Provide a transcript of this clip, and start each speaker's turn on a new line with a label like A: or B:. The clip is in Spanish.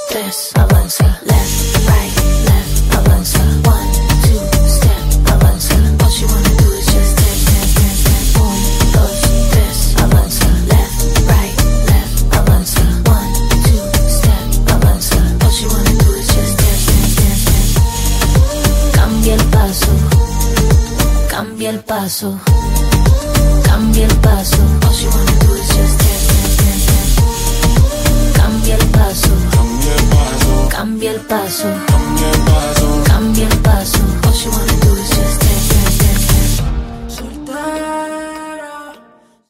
A: tres, avanza, left, right, left, avanza, one, two, step, avanza. All she wanna do is just dance, dance, dance, dance. Un, dos, tres, avanza, left, right, left, avanza, one, two, step, avanza. All she wanna do is just dance, dance, dance, dance. Cambia el paso, cambia el paso, cambia el paso. All she wanna do is just dance, dance, dance, dance. Cambia el paso, cambia el paso.